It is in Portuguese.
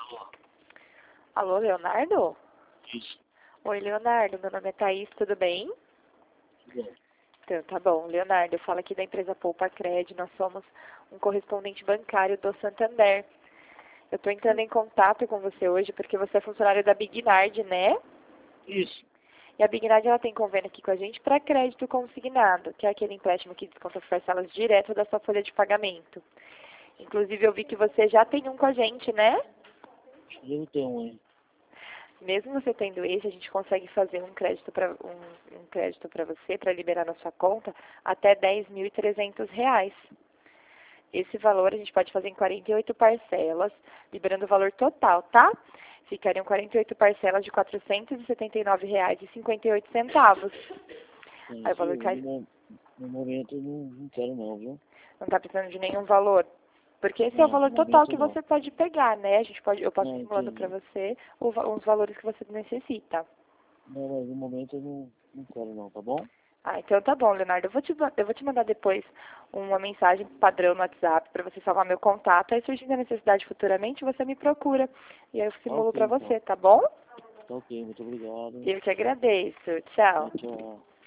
Alô, Leonardo? Isso. Oi, Leonardo. Meu nome é Thaís, tudo bem? Tudo bom. Então, tá bom. Leonardo, eu falo aqui da empresa Poupa Cred. Nós somos um correspondente bancário do Santander. Eu estou entrando em contato com você hoje porque você é funcionário da Bignard, né? Isso. E a Bignard, ela tem convênio aqui com a gente para crédito consignado, que é aquele empréstimo que desconta as parcelas direto da sua folha de pagamento. Inclusive, eu vi que você já tem um com a gente, né? Acho que devo ter um, hein? Mesmo você tendo esse, a gente consegue fazer um crédito para você, para liberar na sua conta, até R$ 10.300. Esse valor a gente pode fazer em 48 parcelas, liberando o valor total, tá? Ficariam 48 parcelas de R$ 479,58. Aí o Isso, valor cai. no momento eu não quero não, viu? Não está precisando de nenhum valor. Porque esse é o Não, valor no total momento que não. você pode pegar, né? Eu posso Não, simulando para entendi. você os valores que você necessita. Não, mas no momento eu não quero não, tá bom? Ah, então tá bom, Leonardo. Eu vou te mandar depois uma mensagem padrão no WhatsApp para você salvar meu contato. Aí, surgindo a necessidade futuramente, você me procura. E aí eu Tá simulo ok para então. você, tá bom? Tá ok, muito obrigado. Eu que agradeço. Tchau. Tchau, tchau.